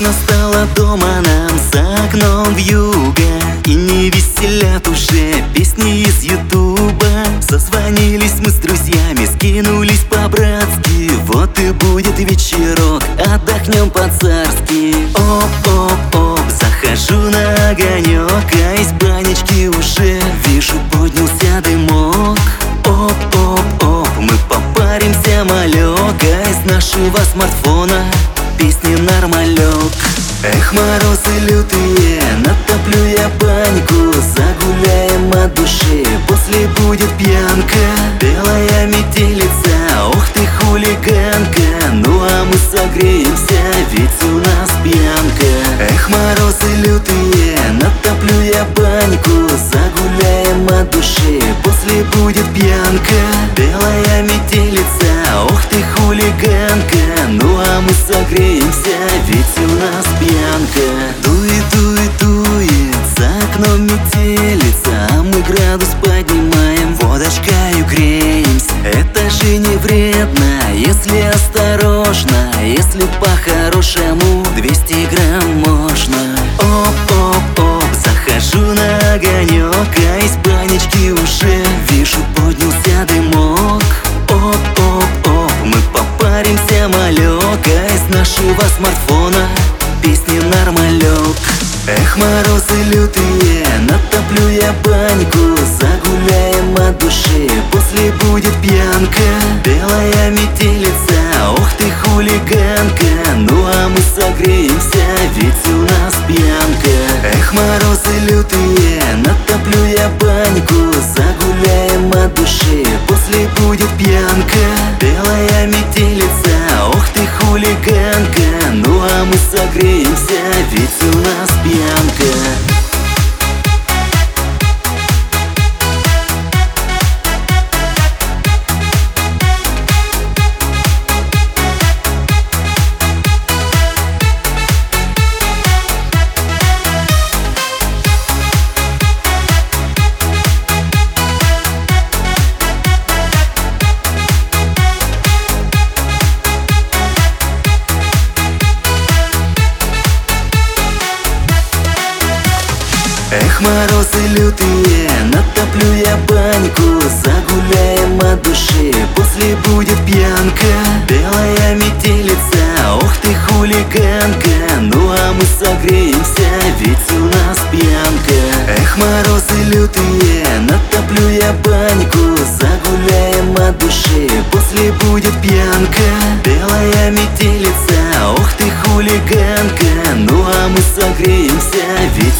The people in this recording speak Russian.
Скучно стало дома нам за окном вьюга, и не веселят уже песни из ютуба. Созвонились мы с друзьями, скинулись по-братски. Вот и будет вечерок, отдохнем по-царски. Оп-оп-оп, захожу на огонек, а из банечки уже вижу, поднялся дымок. Оп-оп-оп, мы попаримся малек, а из нашего смартфона песни нормалек. Эх, морозы лютые, натоплю я баньку, загуляем от души, после будет пьянка. Белая метелица, ох ты хулиганка, ну а мы согреемся, ведь у нас пьянка. Эх, морозы лютые, натоплю я баньку, загуляем от души, после будет пьянка. Белая метелица, ох ты хулиганка, ну а мы согреемся, ведь у нас пьянка. Дует, дует, дует, за окном метелица, а мы градус поднимаем, водочкою греемся. Это же не вредно, если осторожно, если по-хорошему 200 грамм можно. Оп-оп-оп, захожу на огонек, а из банечки уже вижу, поднялся дымок. Оп-оп-оп, мы попаримся малек, а из нашего смартфона песни нормалек. Эх, морозы лютые, натоплю я баньку, загуляем от души, после будет пьянка. Белая метелица, ох ты хулиганка, ну а мы согреемся, ведь у нас пьянка. Эх, морозы лютые, натоплю я баньку, загуляем от души, после будет пьянка. Белая метелица, ох ты хулиганка, ну а мы согреемся, ведь у нас пьянка. Эх, морозы лютые, натоплю я баньку, загуляем от души, после будет пьянка. Белая метелица, ох ты хулиганка, ну а мы согреемся, ведь у нас пьянка. Эх, морозы лютые, натоплю я баньку, загуляем от души, после будет пьянка. Белая метелица, ох ты хулиганка, ну а мы согреемся, ведь